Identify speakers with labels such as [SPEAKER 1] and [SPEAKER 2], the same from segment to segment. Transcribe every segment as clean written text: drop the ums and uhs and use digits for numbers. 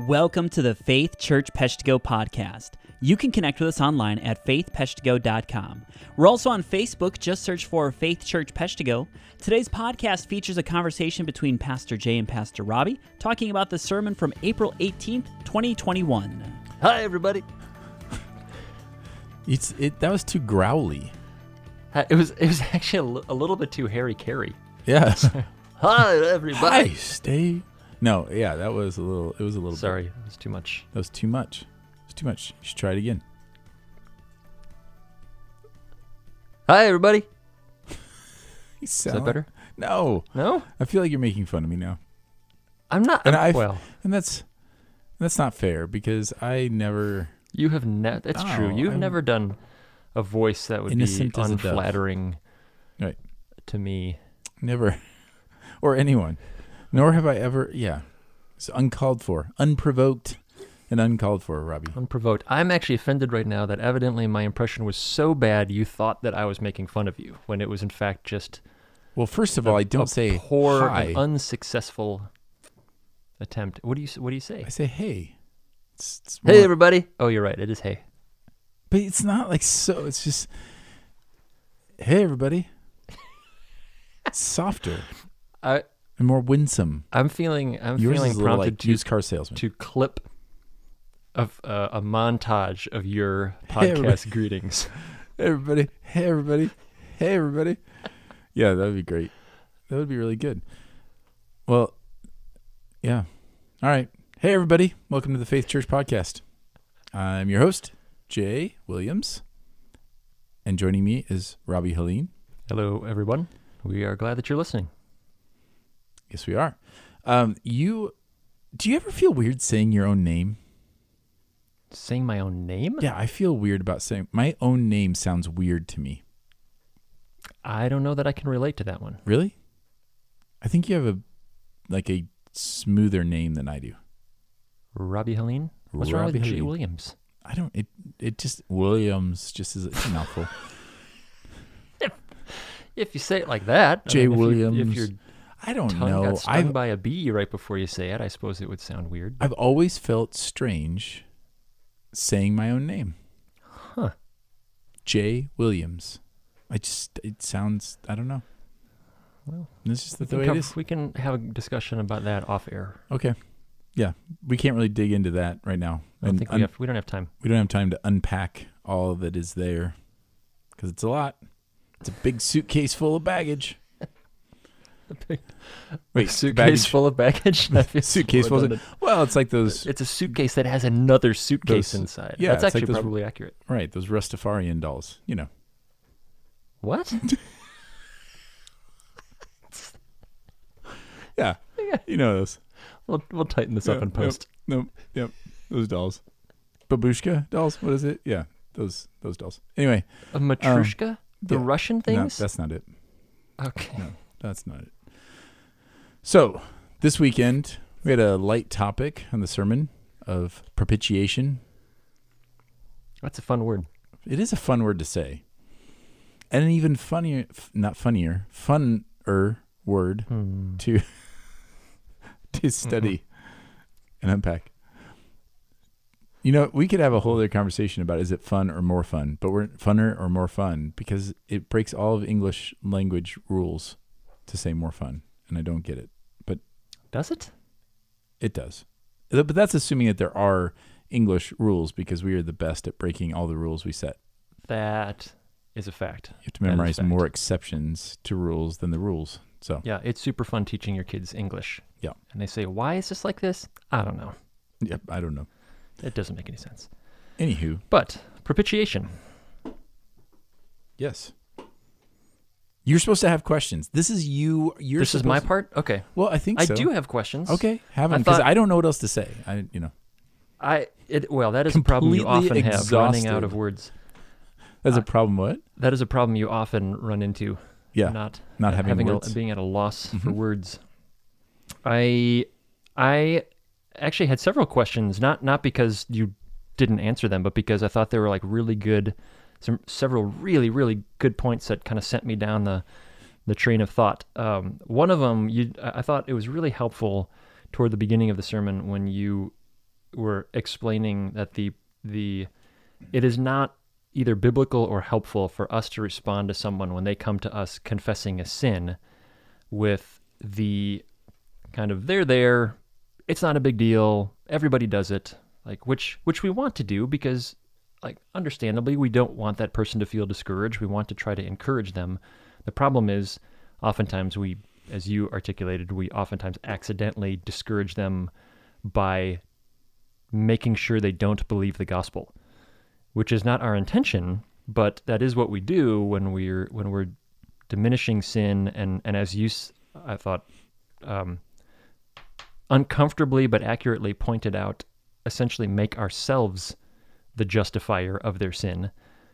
[SPEAKER 1] Welcome to the Faith Church Peshtigo podcast. You can connect with us online at faithpeshtigo.com. We're also on Facebook. Just search for Faith Church Peshtigo. Today's podcast features a conversation between Pastor Jay and Pastor Robbie talking about the sermon from April 18th, 2021.
[SPEAKER 2] Hi, everybody.
[SPEAKER 3] That was too growly.
[SPEAKER 2] It was actually a little bit too Harry Carey.
[SPEAKER 3] Yes.
[SPEAKER 2] Hi, everybody.
[SPEAKER 3] Hi, stay. No, yeah, it was a little.
[SPEAKER 2] Sorry, it was too much.
[SPEAKER 3] That was too much. It's too much. You should try it again.
[SPEAKER 2] Hi, everybody.
[SPEAKER 3] Is
[SPEAKER 2] that better?
[SPEAKER 3] No.
[SPEAKER 2] No?
[SPEAKER 3] I feel like you're making fun of me now.
[SPEAKER 2] I'm not.
[SPEAKER 3] And
[SPEAKER 2] and
[SPEAKER 3] that's not fair because I never.
[SPEAKER 2] You have never. It's true. You've never done a voice that would be unflattering,
[SPEAKER 3] right,
[SPEAKER 2] to me.
[SPEAKER 3] Never, or anyone. Nor have I ever. Yeah, it's uncalled for, unprovoked, and uncalled for, Robbie.
[SPEAKER 2] Unprovoked. I'm actually offended right now that evidently my impression was so bad you thought that I was making fun of you when it was in fact just.
[SPEAKER 3] Well, first of all, I don't say
[SPEAKER 2] poor
[SPEAKER 3] hi.
[SPEAKER 2] and unsuccessful attempt. What do you say?
[SPEAKER 3] I say hey. It's
[SPEAKER 2] Hey, everybody. Oh, you're right. It is hey.
[SPEAKER 3] But it's not like so. It's just hey, everybody. It's softer and more winsome.
[SPEAKER 2] I'm feeling
[SPEAKER 3] Yours is a little
[SPEAKER 2] prompted
[SPEAKER 3] like used car salesman.
[SPEAKER 2] to clip of a montage of your podcast greetings.
[SPEAKER 3] Hey, everybody. Hey, everybody. Hey, everybody. Yeah, that would be great. That would be really good. Well, yeah. All right. Hey, everybody. Welcome to the Faith Church podcast. I'm your host, Jay Williams. And joining me is Robbie Helene.
[SPEAKER 2] Hello, everyone. We are glad that you're listening.
[SPEAKER 3] Yes, we are. Do you ever feel weird saying your own name?
[SPEAKER 2] Saying my own name?
[SPEAKER 3] Yeah, I feel weird about saying my own name. Sounds weird to me.
[SPEAKER 2] I don't know that I can relate to that one.
[SPEAKER 3] Really? I think you have a smoother name than I do.
[SPEAKER 2] Robbie Helene? What's wrong with Jay Williams?
[SPEAKER 3] I don't. It just Williams just is a mouthful.
[SPEAKER 2] If you say it like that,
[SPEAKER 3] Jay Williams.
[SPEAKER 2] If your
[SPEAKER 3] I don't
[SPEAKER 2] tongue
[SPEAKER 3] know.
[SPEAKER 2] got stung by a bee right before you say it, I suppose it would sound weird.
[SPEAKER 3] I've always felt strange saying my own name.
[SPEAKER 2] Huh.
[SPEAKER 3] Jay Williams. It sounds. I don't know.
[SPEAKER 2] Well,
[SPEAKER 3] it's just the way it is.
[SPEAKER 2] We can have a discussion about that off air.
[SPEAKER 3] Okay. Yeah, we can't really dig into that right now.
[SPEAKER 2] I don't think we don't have time.
[SPEAKER 3] We don't have time to unpack all that is there because it's a lot. It's a big suitcase full of baggage.
[SPEAKER 2] Wait, suitcase full of baggage?
[SPEAKER 3] Suitcase full of... Well, it's like those...
[SPEAKER 2] It's a suitcase that has another suitcase inside.
[SPEAKER 3] Yeah,
[SPEAKER 2] that's actually
[SPEAKER 3] like those,
[SPEAKER 2] probably accurate.
[SPEAKER 3] Right, those Rastafarian dolls, you know.
[SPEAKER 2] What?
[SPEAKER 3] Yeah, you know those.
[SPEAKER 2] We'll tighten this up in post.
[SPEAKER 3] Yep, those dolls. Babushka dolls, what is it? Yeah, those dolls. Anyway.
[SPEAKER 2] A Matrushka? The Russian things?
[SPEAKER 3] No, that's not it.
[SPEAKER 2] Okay.
[SPEAKER 3] No, that's not it. So, this weekend, we had a light topic on the sermon of propitiation.
[SPEAKER 2] That's a fun word.
[SPEAKER 3] It is a fun word to say. And an even funnier word to study and unpack. You know, we could have a whole other conversation about is it fun or more fun, but we're funner or more fun because it breaks all of English language rules to say more fun, and I don't get it. But
[SPEAKER 2] does it?
[SPEAKER 3] It does. But that's assuming that there are English rules because we are the best at breaking all the rules we set.
[SPEAKER 2] That is a fact.
[SPEAKER 3] You have to memorize more exceptions to rules than the rules. So
[SPEAKER 2] yeah, it's super fun teaching your kids English.
[SPEAKER 3] Yeah.
[SPEAKER 2] And they say, why is this like this? I don't know.
[SPEAKER 3] Yep, I don't know.
[SPEAKER 2] It doesn't make any sense.
[SPEAKER 3] Anywho.
[SPEAKER 2] But propitiation.
[SPEAKER 3] Yes. You're supposed to have questions. This is you.
[SPEAKER 2] This is my part? Okay.
[SPEAKER 3] Well, I think so.
[SPEAKER 2] I do have questions.
[SPEAKER 3] Okay. Have them because I don't know what else to say.
[SPEAKER 2] Well, that is a problem you often have, running out of words.
[SPEAKER 3] That's a problem what?
[SPEAKER 2] That is a problem you often run into.
[SPEAKER 3] Yeah.
[SPEAKER 2] Not
[SPEAKER 3] having words.
[SPEAKER 2] Being at a loss for words. I actually had several questions, not because you didn't answer them, but because I thought they were like really good, several really, really good points that kind of sent me down the train of thought. One of them, I thought it was really helpful toward the beginning of the sermon when you were explaining that the it is not either biblical or helpful for us to respond to someone when they come to us confessing a sin with the kind of they're there, it's not a big deal, everybody does it, like which we want to do because, like, understandably, we don't want that person to feel discouraged. We want to try to encourage them. The problem is, oftentimes we, as you articulated, we oftentimes accidentally discourage them by making sure they don't believe the gospel, which is not our intention, but that is what we do when we're diminishing sin and as you, I thought, uncomfortably but accurately pointed out, essentially make ourselves the justifier of their sin.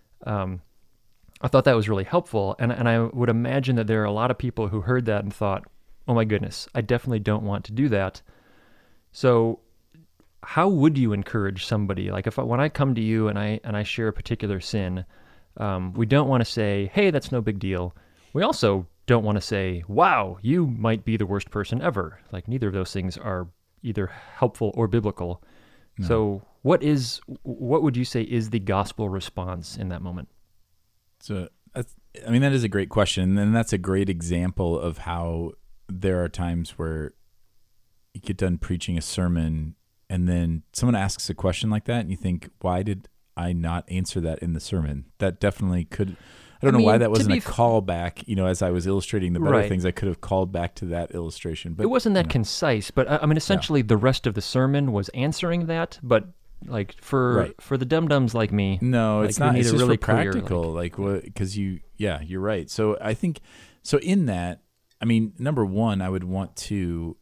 [SPEAKER 2] I thought that was really helpful, and I would imagine that there are a lot of people who heard that and thought, oh my goodness, I definitely don't want to do that. So how would you encourage somebody? Like when I come to you and I share a particular sin, we don't want to say, hey, that's no big deal. We also don't want to say, wow, you might be the worst person ever. Like neither of those things are either helpful or biblical. No. So what would you say is the gospel response in that moment?
[SPEAKER 3] So that is a great question. And that's a great example of how there are times where you get done preaching a sermon and then someone asks a question like that and you think, why did I not answer that in the sermon? That definitely could, I don't know why that wasn't a callback. As I was illustrating the better things, I could have called back to that illustration. But
[SPEAKER 2] it wasn't that concise, but essentially the rest of the sermon was answering that, but like for the dum-dums like me.
[SPEAKER 3] No,
[SPEAKER 2] like
[SPEAKER 3] it's not. It's just really practical. Because you're right. So I think, in that, number one, I would want to,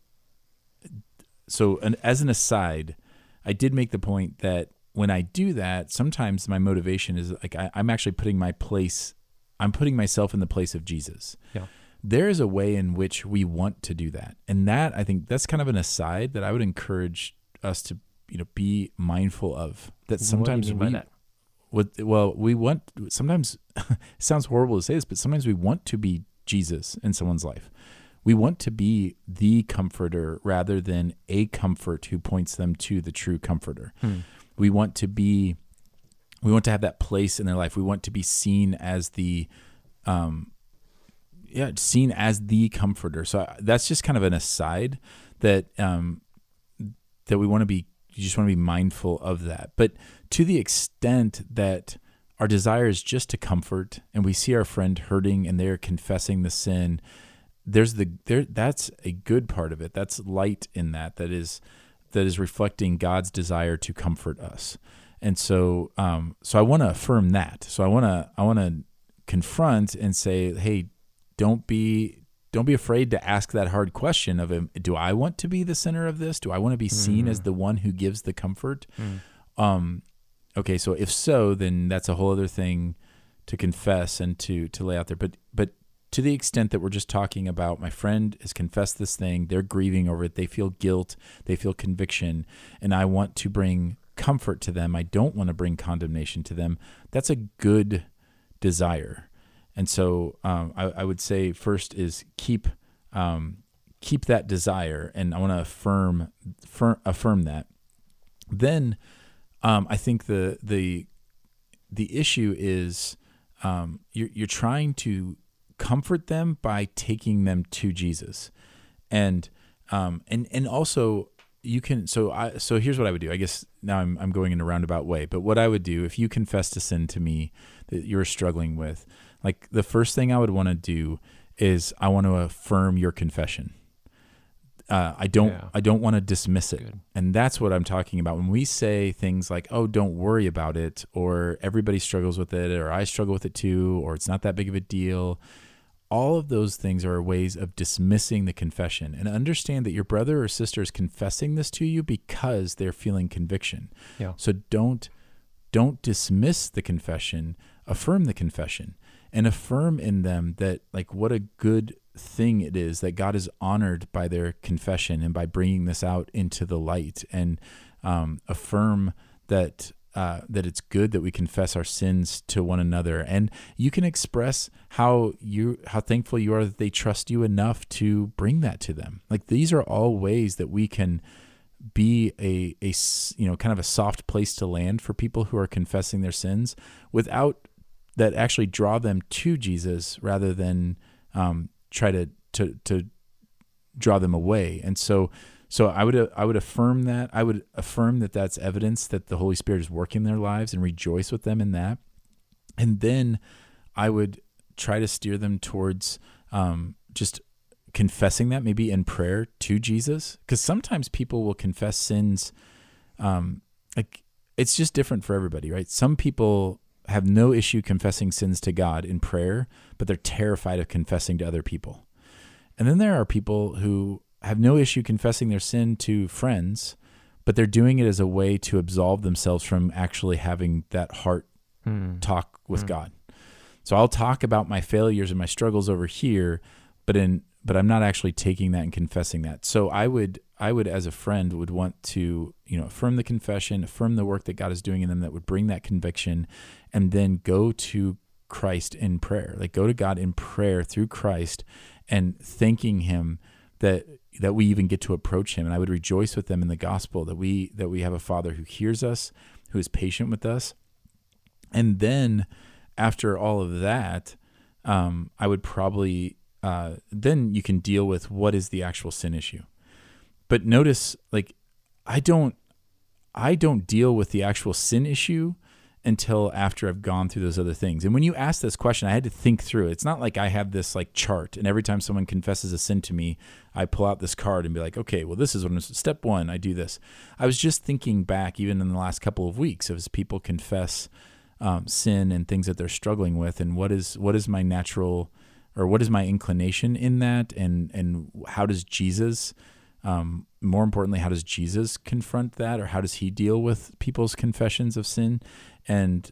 [SPEAKER 3] as an aside, I did make the point that when I do that, sometimes my motivation is like, I'm actually putting myself in the place of Jesus.
[SPEAKER 2] Yeah.
[SPEAKER 3] There is a way in which we want to do that. And that, I think that's kind of an aside that I would encourage us to, be mindful of. That sometimes we want, sometimes it sounds horrible to say this, but sometimes we want to be Jesus in someone's life. We want to be the comforter rather than a comfort who points them to the true comforter. We want to have that place in their life. We want to be seen as the comforter. So that's just kind of an aside that we want to be. You just want to be mindful of that. But to the extent that our desire is just to comfort, and we see our friend hurting, and they're confessing the sin, that's a good part of it. That's light in that is reflecting God's desire to comfort us. And so I want to affirm that. So I want to confront and say, hey, don't be afraid to ask that hard question of him. Do I want to be the center of this? Do I want to be seen as the one who gives the comfort? Okay, so if so, then that's a whole other thing to confess and to lay out there. But to the extent that we're just talking about my friend has confessed this thing, they're grieving over it, they feel guilt, they feel conviction, and I want to bring comfort to them. I don't want to bring condemnation to them. That's a good desire. And so I would say first is keep that desire, and I want to affirm that. Then I think the issue is you're trying to comfort them by taking them to Jesus, and also you can. So here's what I would do. I guess now I'm going in a roundabout way, but what I would do if you confessed a sin to me that you're struggling with, like the first thing I would want to do is I want to affirm your confession. I don't want to dismiss it. Good. And that's what I'm talking about. When we say things like, oh, don't worry about it, or everybody struggles with it, or I struggle with it too, or it's not that big of a deal. All of those things are ways of dismissing the confession. And understand that your brother or sister is confessing this to you because they're feeling conviction.
[SPEAKER 2] Yeah.
[SPEAKER 3] So don't dismiss the confession, affirm the confession, and affirm in them that, like, what a good thing it is that God is honored by their confession and by bringing this out into the light, and affirm that it's good that we confess our sins to one another. And you can express how thankful you are that they trust you enough to bring that to them. Like, these are all ways that we can be kind of a soft place to land for people who are confessing their sins, without that actually draw them to Jesus rather than try to draw them away. And so I would affirm that. I would affirm that that's evidence that the Holy Spirit is working in their lives, and rejoice with them in that. And then I would try to steer them towards just confessing that, maybe in prayer to Jesus, because sometimes people will confess sins. Like, it's just different for everybody, right? Some people have no issue confessing sins to God in prayer, but they're terrified of confessing to other people. And then there are people who have no issue confessing their sin to friends, but they're doing it as a way to absolve themselves from actually having that heart talk with God. So I'll talk about my failures and my struggles over here, but I'm not actually taking that and confessing that. So I would as a friend would want to, affirm the confession, affirm the work that God is doing in them that would bring that conviction, and then go to Christ in prayer. Like, go to God in prayer through Christ and thanking him that we even get to approach him. And I would rejoice with them in the gospel that we have a Father who hears us, who is patient with us. And then after all of that, I would probably, then you can deal with what is the actual sin issue. But notice, like, I don't deal with the actual sin issue until after I've gone through those other things. And when you asked this question, I had to think through it. It's not like I have this like chart, and every time someone confesses a sin to me, I pull out this card and be like, okay, well, this is what step one, I do this. I was just thinking back, even in the last couple of weeks, as people confess sin and things that they're struggling with, and what is my natural, or what is my inclination in that, and how does Jesus, more importantly, how does Jesus confront that, or how does he deal with people's confessions of sin? And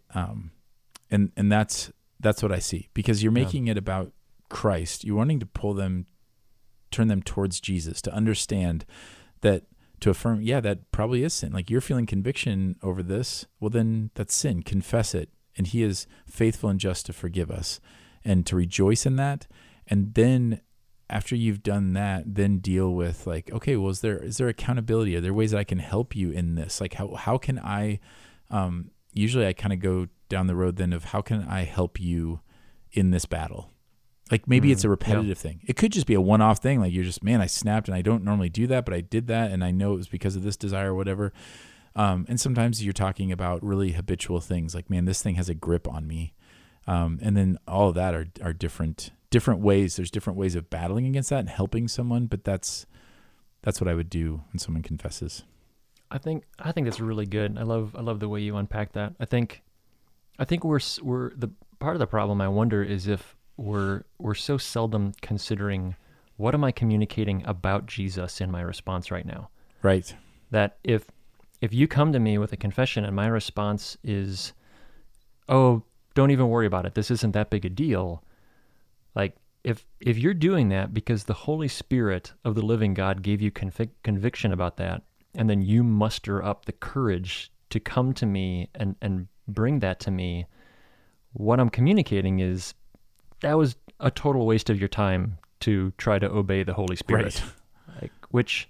[SPEAKER 3] that's what I see, because you're making it about Christ. You're wanting to turn them towards Jesus, to understand that, to affirm, that probably is sin. Like, you're feeling conviction over this. Well, then that's sin. Confess it. And he is faithful and just to forgive us, and to rejoice in that. And then after you've done that, then deal with, like, okay, well, is there accountability? Are there ways that I can help you in this? Like, how can I, usually I kind of go down the road then of how can I help you in this battle? Like, maybe it's a repetitive thing. It could just be a one-off thing. Like, you're just, man, I snapped and I don't normally do that, but I did that, and I know it was because of this desire or whatever. And sometimes you're talking about really habitual things, like, man, this thing has a grip on me. And then all of that are different ways. There's different ways of battling against that and helping someone, but that's what I would do when someone confesses.
[SPEAKER 2] I think that's really good. I love the way you unpack that. I think we're the part of the problem, I wonder, is if we're so seldom considering, what am I communicating about Jesus in my response right now?
[SPEAKER 3] Right.
[SPEAKER 2] That if you come to me with a confession and my response is, oh, don't even worry about it, this isn't that big a deal. Like, if you're doing that because the Holy Spirit of the living God gave you conviction about that, and then you muster up the courage to come to me and bring that to me, what I'm communicating is, that was a total waste of your time to try to obey the Holy Spirit. Right. Like, which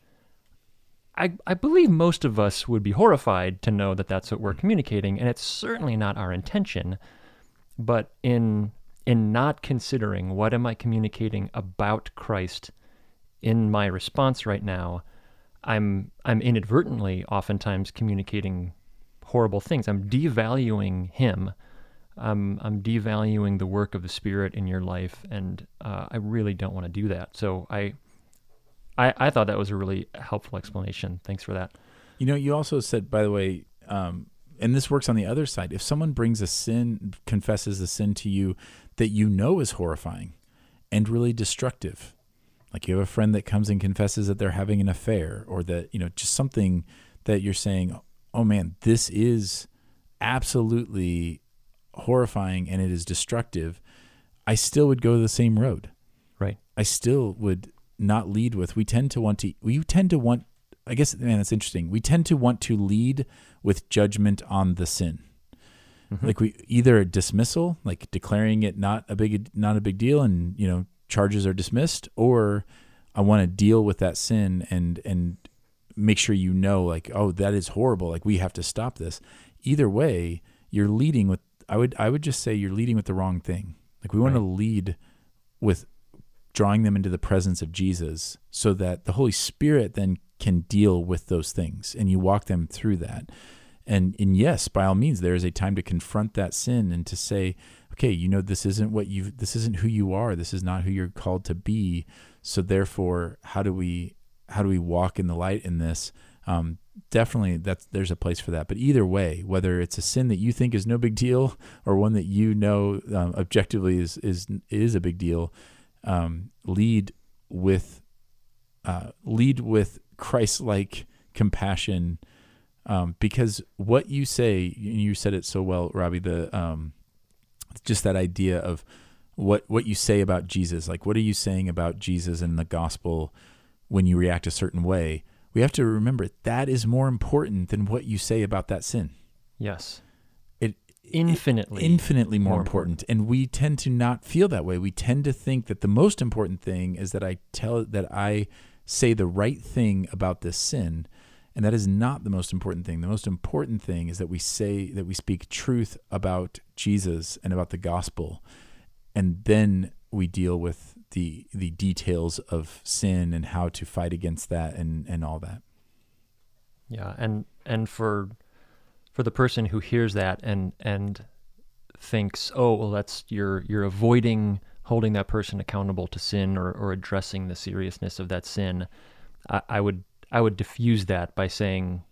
[SPEAKER 2] I believe most of us would be horrified to know that that's what we're communicating, and it's certainly not our intention. But in not considering, what am I communicating about Christ in my response right now, I'm inadvertently oftentimes communicating horrible things. I'm devaluing him. I'm devaluing the work of the Spirit in your life, and I really don't want to do that. So I thought that was a really helpful explanation. Thanks for that.
[SPEAKER 3] You also said, by the way, and this works on the other side, if someone brings a sin, confesses a sin to you that you know is horrifying and really destructive, like you have a friend that comes and confesses that they're having an affair, or that, just something that you're saying, oh man, this is absolutely horrifying and it is destructive, I still would go the same road.
[SPEAKER 2] Right.
[SPEAKER 3] I still would not lead with, I guess, man, that's interesting. We tend to want to lead with judgment on the sin. Mm-hmm. Like, we either a dismissal, like declaring it not a big deal, and charges are dismissed, or I want to deal with that sin and make sure you know, like, oh, that is horrible. Like, we have to stop this. Either way, you're leading with, I would just say you're leading with the wrong thing. Like, we want to lead with drawing them into the presence of Jesus so that the Holy Spirit then can deal with those things and you walk them through that. And yes, by all means, there is a time to confront that sin and to say, okay, this isn't who you are. This is not who you're called to be. So therefore, how do we walk in the light in this? Definitely there's a place for that. But either way, whether it's a sin that you think is no big deal or one that objectively is a big deal, lead with Christ-like compassion, because what you say, and you said it so well, Robbie, just that idea of what you say about Jesus, like what are you saying about Jesus and the gospel when you react a certain way? We have to remember that is more important than what you say about that sin.
[SPEAKER 2] Yes.
[SPEAKER 3] Infinitely more important. And we tend to not feel that way. We tend to think that the most important thing is that I say the right thing about this sin. And that is not the most important thing. The most important thing is that we speak truth about Jesus and about the gospel. And then we deal with the details of sin and how to fight against that and all that.
[SPEAKER 2] Yeah. And for the person who hears that and thinks, oh, well, that's you're avoiding holding that person accountable to sin or addressing the seriousness of that sin, I would diffuse that by saying,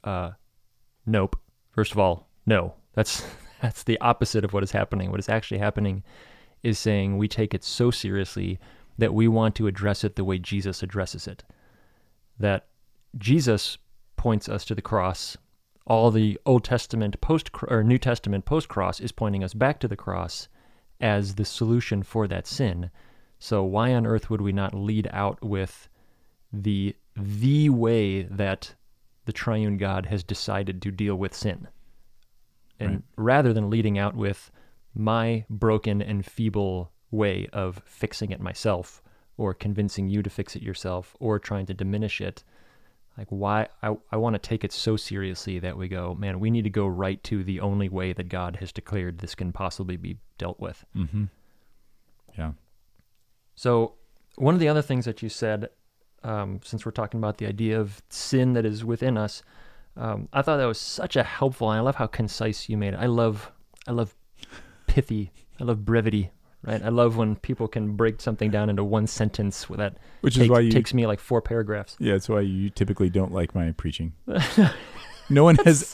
[SPEAKER 2] nope. First of all, no. That's the opposite of what is happening. What is actually happening is saying we take it so seriously that we want to address it the way Jesus addresses it. That Jesus points us to the cross. All the Old Testament New Testament post-cross is pointing us back to the cross as the solution for that sin. So why on earth would we not lead out with the way that the triune God has decided to deal with sin? And rather than leading out with my broken and feeble way of fixing it myself or convincing you to fix it yourself or trying to diminish it, like why I want to take it so seriously that we go, man, we need to go right to the only way that God has declared this can possibly be dealt with.
[SPEAKER 3] Mm-hmm. Yeah.
[SPEAKER 2] So one of the other things that you said, since we're talking about the idea of sin that is within us, I thought that was such a helpful, and I love how concise you made it. I love pithy. I love brevity. Right, I love when people can break something down into one sentence takes me like 4 paragraphs.
[SPEAKER 3] Yeah, that's why you typically don't like my preaching. No one has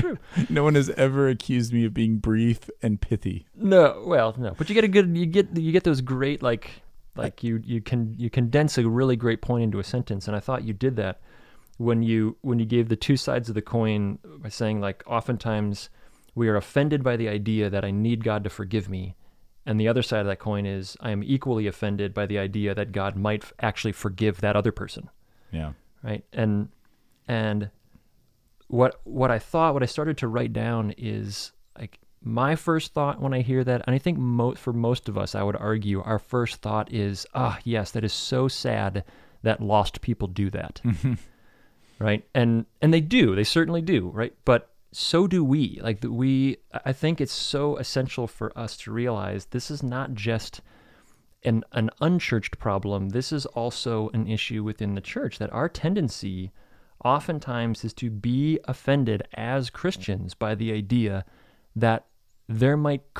[SPEAKER 3] ever accused me of being brief and pithy.
[SPEAKER 2] No, but you get those great you condense a really great point into a sentence, and I thought you did that when you gave the 2 sides of the coin by saying, like, oftentimes we are offended by the idea that I need God to forgive me. And the other side of that coin is I am equally offended by the idea that God might actually forgive that other person.
[SPEAKER 3] Yeah.
[SPEAKER 2] Right. And what I started to write down is, like, my first thought when I hear that, and I think for most of us, I would argue our first thought is, yes, that is so sad that lost people do that. Right. And they certainly do. Right. But so do we. I think it's so essential for us to realize this is not just an unchurched problem. This is also an issue within the church, that our tendency oftentimes is to be offended as Christians by the idea that there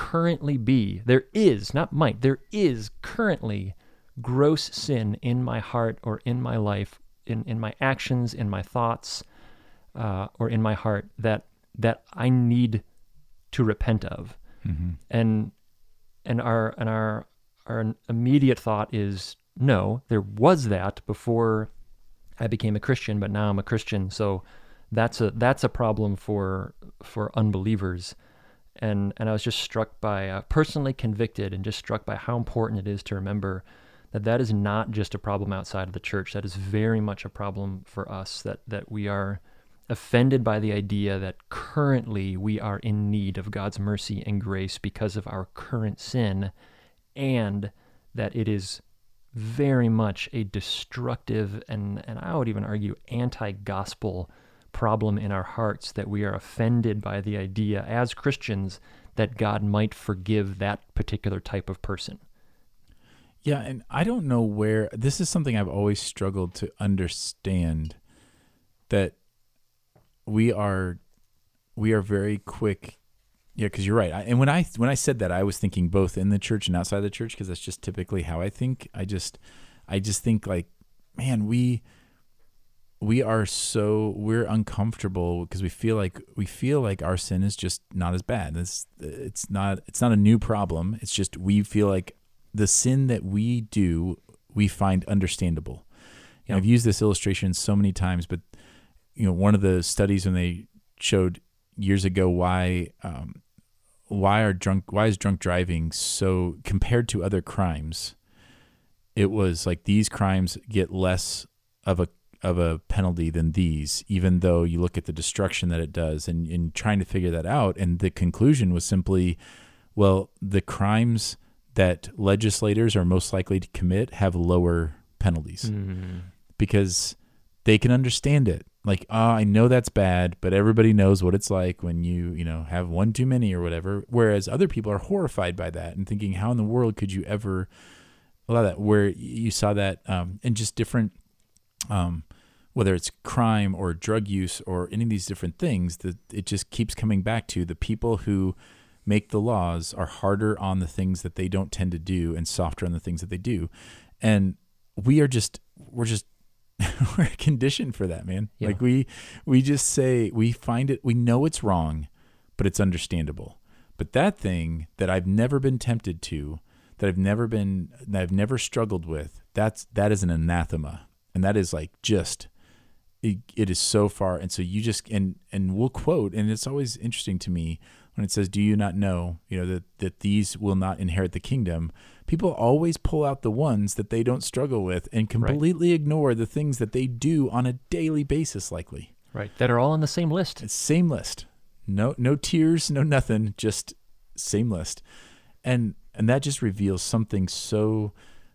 [SPEAKER 2] is currently gross sin in my heart or in my life, in my actions, in my thoughts, or in my heart that I need to repent of. Mm-hmm. And our immediate thought is, no, there was that before I became a Christian, but now I'm a Christian. So that's a problem for unbelievers. And I was just struck by, personally convicted and just struck by how important it is to remember that is not just a problem outside of the church. That is very much a problem for us, that we are offended by the idea that currently we are in need of God's mercy and grace because of our current sin, and that it is very much a destructive and I would even argue anti-gospel problem in our hearts, that we are offended by the idea as Christians that God might forgive that particular type of person.
[SPEAKER 3] Yeah, and I don't know where, this is something I've always struggled to understand, that we are very quick. Yeah, because you're right. And when I said that, I was thinking both in the church and outside the church, because that's just typically how I think. I just think like, man, we're uncomfortable because we feel like our sin is just not as bad. It's not a new problem. It's just we feel like the sin that we do, we find understandable. And I've used this illustration so many times, but one of the studies when they showed years ago why is drunk driving so, compared to other crimes, it was like these crimes get less of a penalty than these, even though you look at the destruction that it does, and trying to figure that out. And the conclusion was simply, well, the crimes that legislators are most likely to commit have lower penalties because they can understand it. Like, I know that's bad, but everybody knows what it's like when you have one too many or whatever. Whereas other people are horrified by that and thinking, how in the world could you ever allow that? Where you saw that in just different, whether it's crime or drug use or any of these different things, that it just keeps coming back to the people who make the laws are harder on the things that they don't tend to do and softer on the things that they do. And we're conditioned for that, man. Yeah. Like we just say, we find it, we know it's wrong, but it's understandable. But that thing that I've never been tempted to, that I've never struggled with, that is an anathema. And that is like it is so far. And so you just, and we'll quote, and it's always interesting to me when it says, do you not know, that these will not inherit the kingdom? People always pull out the ones that they don't struggle with and completely ignore the things that they do on a daily basis, likely.
[SPEAKER 2] Right. That are all on the same list.
[SPEAKER 3] It's same list. No tears, no nothing, just same list. And that just reveals something so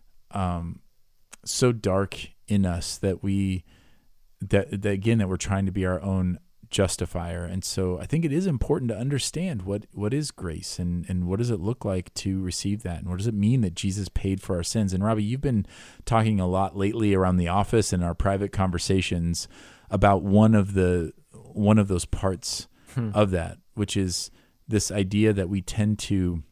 [SPEAKER 3] dark in us that we're trying to be our own justifier. And so I think it is important to understand what is grace and what does it look like to receive that, and what does it mean that Jesus paid for our sins. And Robbie, you've been talking a lot lately around the office and our private conversations about one of those parts of that, which is this idea that we tend to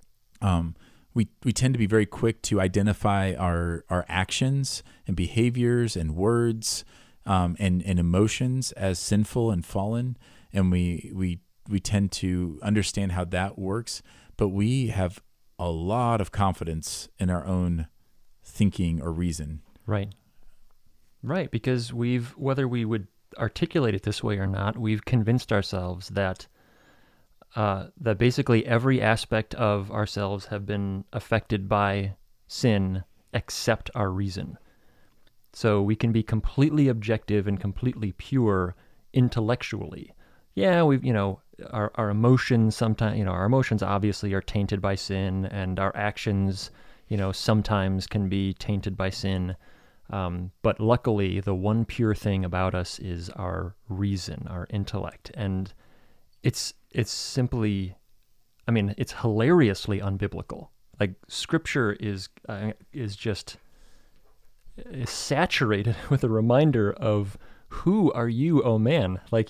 [SPEAKER 3] we tend to be very quick to identify our actions and behaviors and words and emotions as sinful and fallen, and we tend to understand how that works, but we have a lot of confidence in our own thinking or reason.
[SPEAKER 2] Right, because whether we would articulate it this way or not, we've convinced ourselves that basically every aspect of ourselves have been affected by sin except our reason. So we can be completely objective and completely pure intellectually. Yeah, our emotions sometimes, our emotions obviously are tainted by sin, and our actions, sometimes can be tainted by sin. But luckily, the one pure thing about us is our reason, our intellect. And it's simply, it's hilariously unbiblical. Like, Scripture is just is saturated with a reminder of who are you, oh man? Like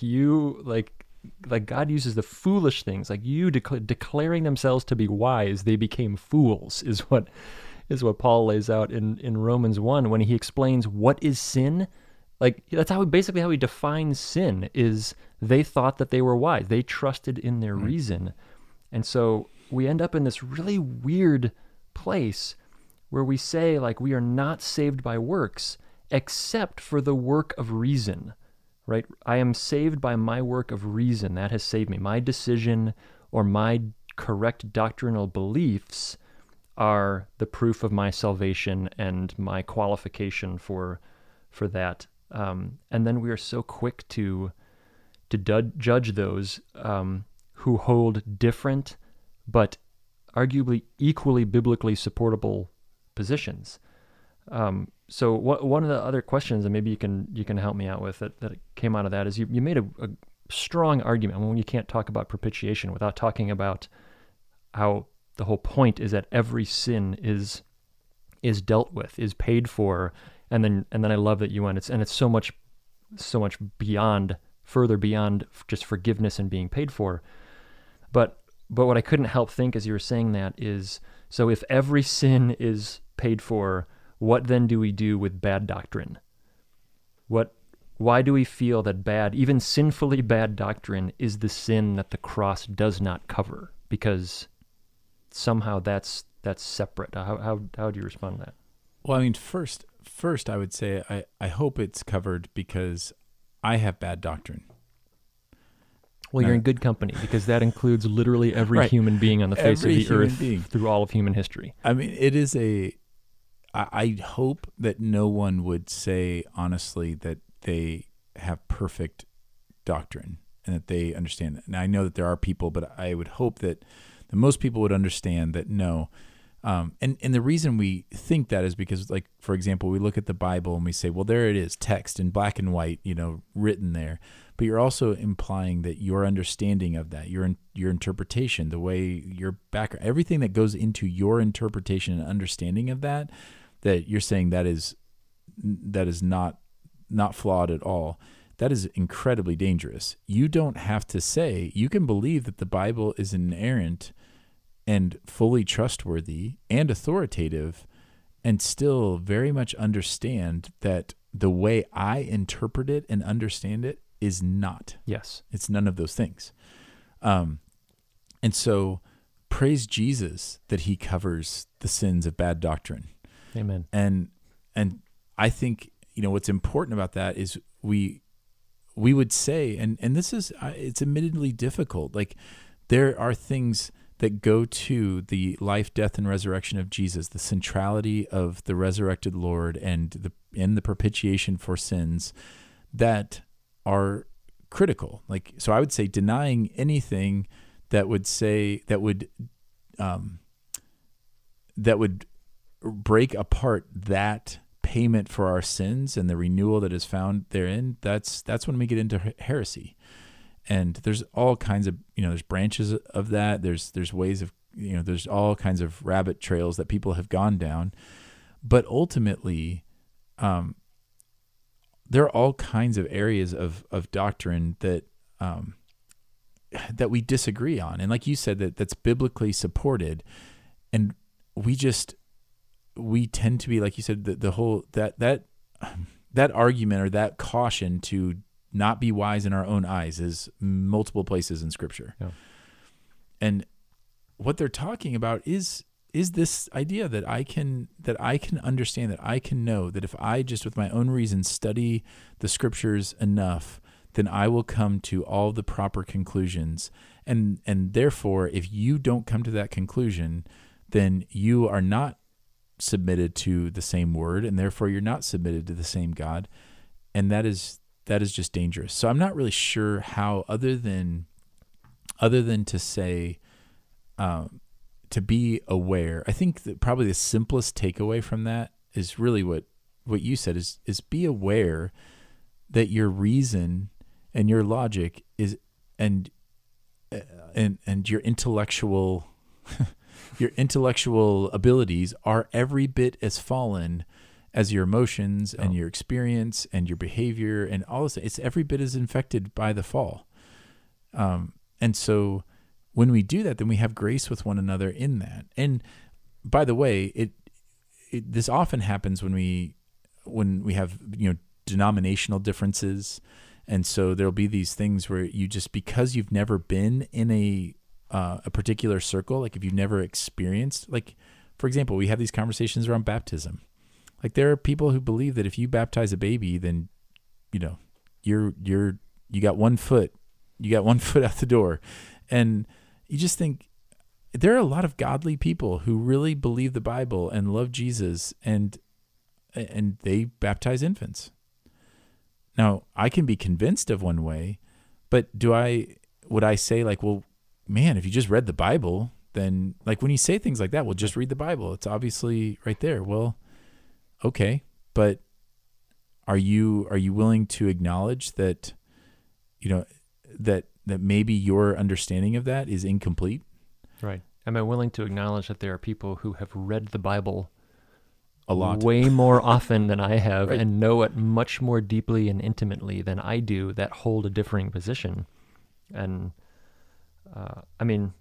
[SPEAKER 2] God uses the foolish things, like you declaring themselves to be wise, they became fools, is what Paul lays out in Romans 1 when he explains what is sin. Like, that's how he defines sin, is they thought that they were wise. They trusted in their reason. And so we end up in this really weird place where we say, like, we are not saved by works except for the work of reason, right? I am saved by my work of reason. That has saved me. My decision or my correct doctrinal beliefs are the proof of my salvation and my qualification for that. And then we are so quick to judge those who hold different but arguably equally biblically supportable positions. So one of the other questions, and maybe you can help me out with that came out of that, is you made a strong argument when you can't talk about propitiation without talking about how the whole point is that every sin is dealt with, is paid for, and then I love that you went, it's so much further beyond just forgiveness and being paid for. But what I couldn't help think as you were saying that is, so if every sin is paid for, what then do we do with bad doctrine? Why do we feel that even sinfully bad doctrine is the sin that the cross does not cover? Because somehow that's separate. How do you respond to that?
[SPEAKER 3] Well, I mean, first I would say I hope it's covered because I have bad doctrine.
[SPEAKER 2] Well, you're in good company, because that includes literally every
[SPEAKER 3] right.
[SPEAKER 2] human being on the face
[SPEAKER 3] every
[SPEAKER 2] of the earth
[SPEAKER 3] being.
[SPEAKER 2] Through all of human history.
[SPEAKER 3] I mean, it is I hope that no one would say honestly that they have perfect doctrine and that they understand that. Now, I know that there are people, but I would hope that most people would understand that no. And the reason we think that is because, like, for example, we look at the Bible and we say, well, there it is, text in black and white, written there. But you're also implying that your understanding of that, your interpretation, the way your background, everything that goes into your interpretation and understanding of that you're saying that is not flawed at all. That is incredibly dangerous. You don't have to say, you can believe that the Bible is inerrant and fully trustworthy and authoritative, and still very much understand that the way I interpret it and understand it is not.
[SPEAKER 2] Yes.
[SPEAKER 3] It's none of those things. And so praise Jesus that he covers the sins of bad doctrine.
[SPEAKER 2] Amen.
[SPEAKER 3] And I think, what's important about that is we would say, and this is, it's admittedly difficult. Like, there are things that go to the life, death, and resurrection of Jesus, the centrality of the resurrected Lord and the propitiation for sins that are critical. Like, so I would say denying anything that would break apart that payment for our sins and the renewal that is found therein, that's when we get into heresy. And there's all kinds of, there's branches of that. There's ways of, there's all kinds of rabbit trails that people have gone down. But ultimately, there are all kinds of areas of doctrine that we disagree on. And like you said, that's biblically supported. And we tend to be, like you said, the whole, that argument or that caution to not be wise in our own eyes is multiple places in Scripture.
[SPEAKER 2] Yeah.
[SPEAKER 3] And what they're talking about is this idea that I can understand, that I can know that if I just with my own reason study the Scriptures enough, then I will come to all the proper conclusions. And therefore, if you don't come to that conclusion, then you are not submitted to the same word, and therefore you're not submitted to the same God. And that is just dangerous. So I'm not really sure how, other than to say, to be aware. I think that probably the simplest takeaway from that is really what you said is be aware that your reason and your logic is and your intellectual abilities are every bit as fallen as your emotions and your experience and your behavior and all this. It's every bit as infected by the fall. And so when we do that, then we have grace with one another in that. And by the way, this often happens when we have, denominational differences. And so there'll be these things where you just, because you've never been in a particular circle, like if you've never experienced, like, for example, we have these conversations around baptism. Like, there are people who believe that if you baptize a baby, then, you got 1 foot, out the door. And you just think there are a lot of godly people who really believe the Bible and love Jesus, and they baptize infants. Now, I can be convinced of one way, but would I say, like, well, man, if you just read the Bible, then, like, when you say things like that, well, just read the Bible, it's obviously right there. Well, okay, but are you willing to acknowledge that, that maybe your understanding of that is incomplete?
[SPEAKER 2] Right. Am I willing to acknowledge that there are people who have read the Bible
[SPEAKER 3] A lot.
[SPEAKER 2] way more often than I have
[SPEAKER 3] Right.
[SPEAKER 2] and know it much more deeply and intimately than I do that hold a differing position? And I mean,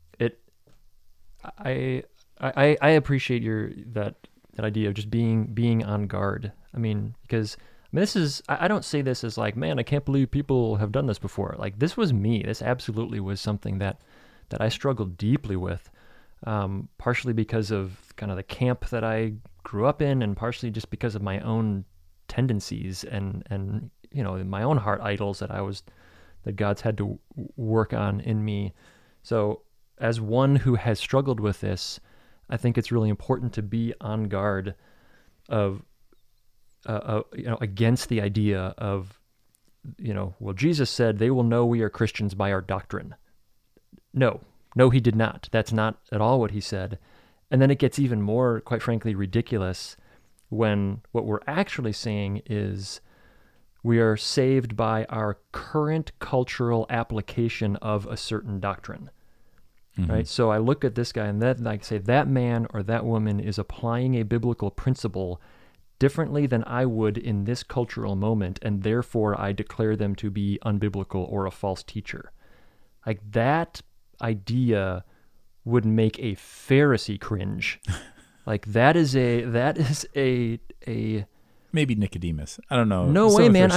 [SPEAKER 2] I appreciate that idea of just being on guard. I mean, because this is, I don't say this as like, man, I can't believe people have done this before. Like, this was me. This absolutely was something that I struggled deeply with, partially because of kind of the camp that I grew up in, and partially just because of my own tendencies and my own heart idols that God's had to work on in me. So as one who has struggled with this, I think it's really important to be on guard of, against the idea of, well, Jesus said they will know we are Christians by our doctrine. No, he did not. That's not at all what he said. And then it gets even more, quite frankly, ridiculous when what we're actually saying is we are saved by our current cultural application of a certain doctrine. Mm-hmm. Right? So I look at this guy and I say that man or that woman is applying a biblical principle differently than I would in this cultural moment, and therefore I declare them to be unbiblical or a false teacher. Like, that idea would make a Pharisee cringe. Like, that is a
[SPEAKER 3] maybe Nicodemus. I don't know.
[SPEAKER 2] No way, man.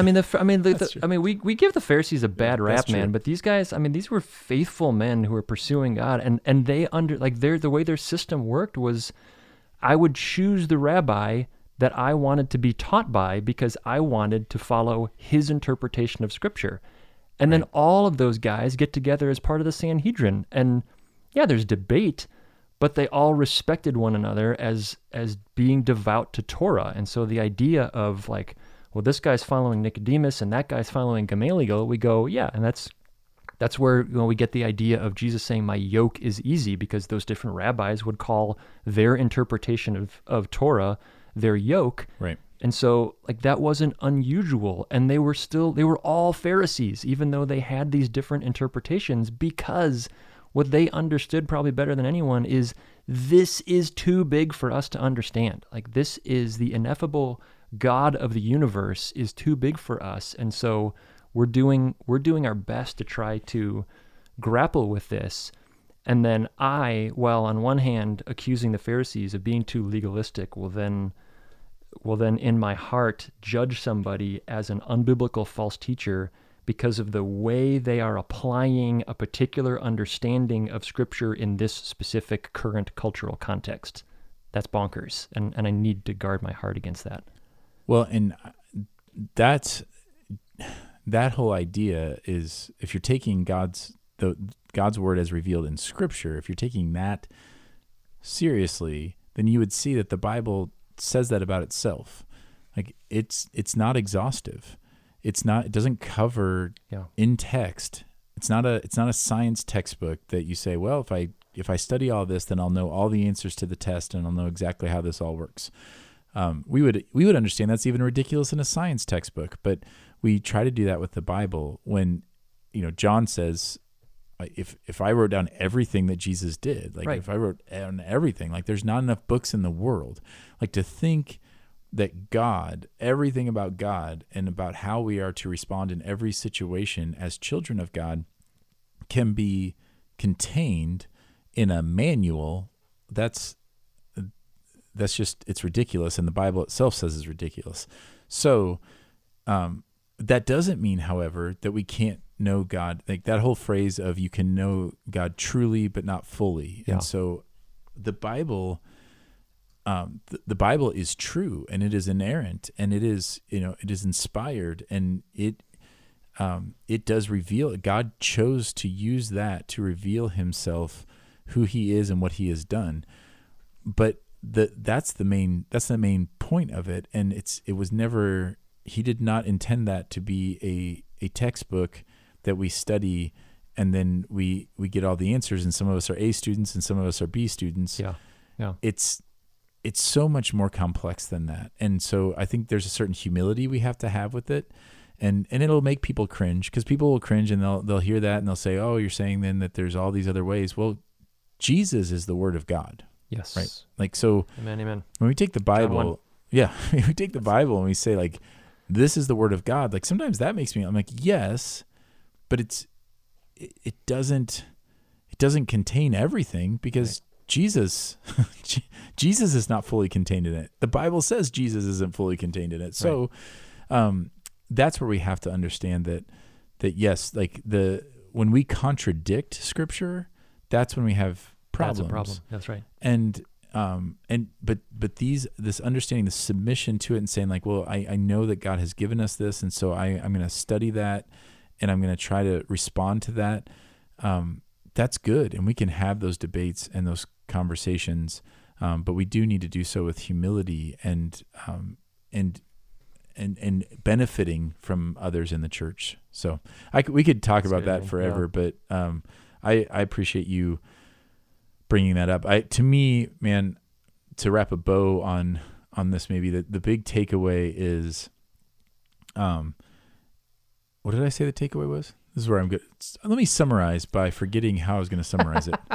[SPEAKER 2] We give the Pharisees a bad rap, man. But these guys, these were faithful men who were pursuing God, and they the way their system worked was, I would choose the rabbi that I wanted to be taught by because I wanted to follow his interpretation of Scripture. And then all of those guys get together as part of the Sanhedrin. And yeah, there's debate, but they all respected one another as being devout to Torah. And so the idea of like, well, this guy's following Nicodemus and that guy's following Gamaliel, we go, yeah, and that's where we get the idea of Jesus saying, my yoke is easy, because those different rabbis would call their interpretation of Torah their yoke.
[SPEAKER 3] Right.
[SPEAKER 2] And so, like, that wasn't unusual. And they were all Pharisees, even though they had these different interpretations, because what they understood probably better than anyone is this is too big for us to understand. Like, this is the ineffable God of the universe is too big for us. And so we're doing our best to try to grapple with this. And then while on one hand accusing the Pharisees of being too legalistic, will then in my heart judge somebody as an unbiblical false teacher because of the way they are applying a particular understanding of Scripture in this specific current cultural context. That's bonkers, and I need to guard my heart against that.
[SPEAKER 3] Well, and that whole idea is, if you're taking God's word as revealed in Scripture, if you're taking that seriously, then you would see that the Bible says that about itself. Like, it's not exhaustive. It doesn't cover in text. It's not a science textbook that you say, well, if I study all this, then I'll know all the answers to the test and I'll know exactly how this all works. We would understand that's even ridiculous in a science textbook, but we try to do that with the Bible when, John says, if I wrote down everything that Jesus did, like if I wrote down everything, like there's not enough books in the world. Like, to think that God, everything about God and about how we are to respond in every situation as children of God can be contained in a manual, that's just, it's ridiculous. And the Bible itself says it's ridiculous. So that doesn't mean, however, that we can't know God. Like, that whole phrase of you can know God truly but not fully. Yeah. And so the Bible, the Bible is true, and it is inerrant, and it is, it is inspired, and it does reveal. God chose to use that to reveal himself, who he is and what he has done. But that's the main point of it. And it was never, he did not intend that to be a textbook that we study and then we get all the answers, and some of us are A students and some of us are B students.
[SPEAKER 2] Yeah.
[SPEAKER 3] It's it's so much more complex than that. And so I think there's a certain humility we have to have with it. And it'll make people cringe, because people will cringe and they'll hear that and they'll say, oh, you're saying then that there's all these other ways. Well, Jesus is the Word of God.
[SPEAKER 2] Yes.
[SPEAKER 3] Right. Like, so
[SPEAKER 2] Amen.
[SPEAKER 3] when we take the Bible, we take the Bible and we say, like, this is the Word of God. Like, sometimes that makes me, I'm like, yes, but it doesn't contain everything, because Jesus is not fully contained in it. The Bible says Jesus isn't fully contained in it. So, that's where we have to understand that yes, like when we contradict Scripture, that's when we have problems.
[SPEAKER 2] That's a problem. That's right.
[SPEAKER 3] But this understanding, the submission to it, and saying, like, well, I know that God has given us this, and so I'm going to study that, and I'm going to try to respond to that. That's good, and we can have those debates and those conversations, but we do need to do so with humility and benefiting from others in the church. So we could talk about that forever, but I appreciate you bringing that up. To me, man, to wrap a bow on this, maybe the big takeaway is, what did I say the takeaway was? This is where I'm good. Let me summarize by forgetting how I was going to summarize it.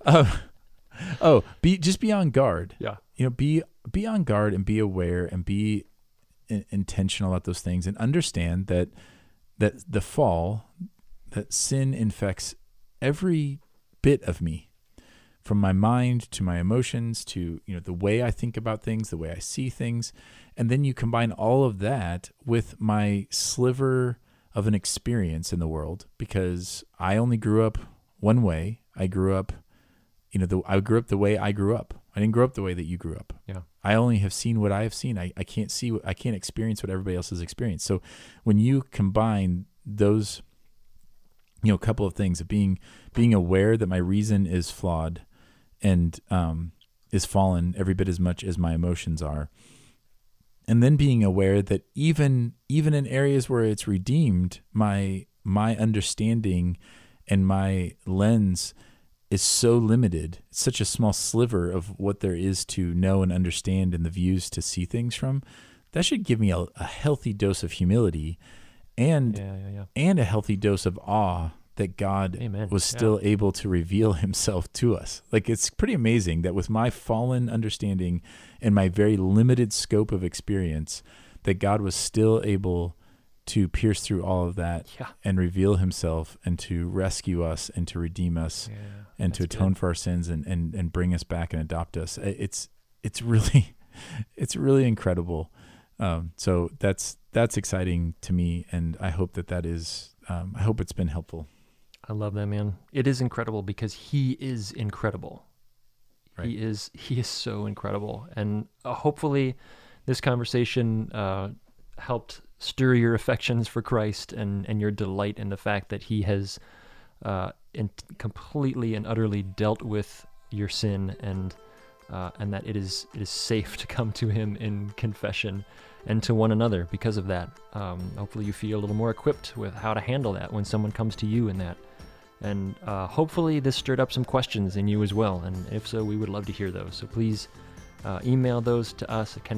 [SPEAKER 3] Just be on guard.
[SPEAKER 2] Yeah.
[SPEAKER 3] Be on guard and be aware and be intentional about those things, and understand that the fall, that sin infects every bit of me, from my mind to my emotions to the way I think about things, the way I see things, and then you combine all of that with my sliver of an experience in the world, because I only grew up one way. I grew up, I grew up the way I grew up. I didn't grow up the way that you grew up.
[SPEAKER 2] Yeah.
[SPEAKER 3] I only have seen what I have seen. I can't experience what everybody else has experienced. So when you combine those, couple of things of being aware that my reason is flawed and is fallen every bit as much as my emotions are, and then being aware that even in areas where it's redeemed, my understanding and my lens is so limited. It's such a small sliver of what there is to know and understand and the views to see things from. That should give me a healthy dose of humility and a healthy dose of awe that God was still able to reveal himself to us. Like, it's pretty amazing that with my fallen understanding and my very limited scope of experience, that God was still able to pierce through all of that and reveal himself and to rescue us and to redeem us and to atone for our sins and bring us back and adopt us. It's really incredible. So that's exciting to me, and I hope that is, I hope it's been helpful.
[SPEAKER 2] I love that, man. It is incredible because he is incredible. Right. He is so incredible. And hopefully this conversation helped stir your affections for Christ and your delight in the fact that he has completely and utterly dealt with your sin, and that it is safe to come to him in confession and to one another because of that. Hopefully you feel a little more equipped with how to handle that when someone comes to you in that. And hopefully this stirred up some questions in you as well. And if so, we would love to hear those. So please email those to us at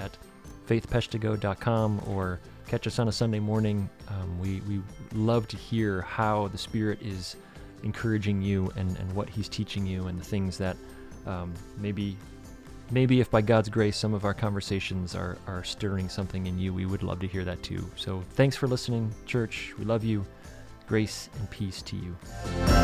[SPEAKER 2] connect@faithpeshtigo.com, or catch us on a Sunday morning. We love to hear how the Spirit is encouraging you and what he's teaching you, and the things that maybe if by God's grace some of our conversations are stirring something in you, we would love to hear that too. So thanks for listening, church. We love you. Grace and peace to you.